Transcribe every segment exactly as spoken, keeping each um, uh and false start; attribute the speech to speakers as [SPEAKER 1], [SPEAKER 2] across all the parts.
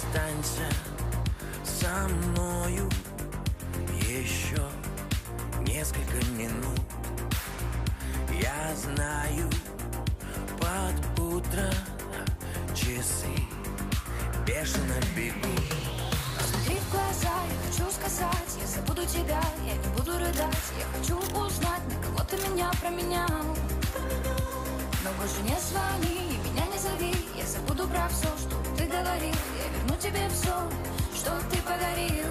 [SPEAKER 1] Останься со мною еще несколько минут. Я знаю, под утро часы бешено бегут.
[SPEAKER 2] Посмотри в глаза, я хочу сказать, я забуду тебя, я не буду рыдать. Я хочу узнать, на кого ты меня променял. Но больше не звони и меня не зови. Я забуду про все, что ты говорил. Я верну тебе все, что ты подарил.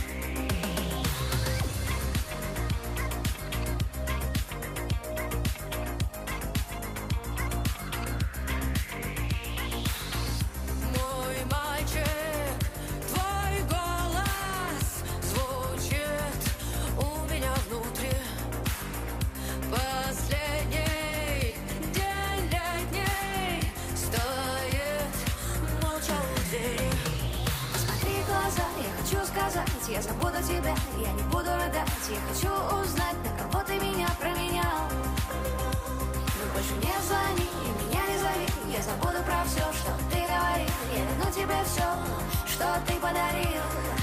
[SPEAKER 2] Я забуду тебя, я не буду рыдать. Я хочу узнать, на кого ты меня променял. Но больше не звони и меня не зови. Я забуду про все, что ты говорил. Я верну тебе все, что ты подарил.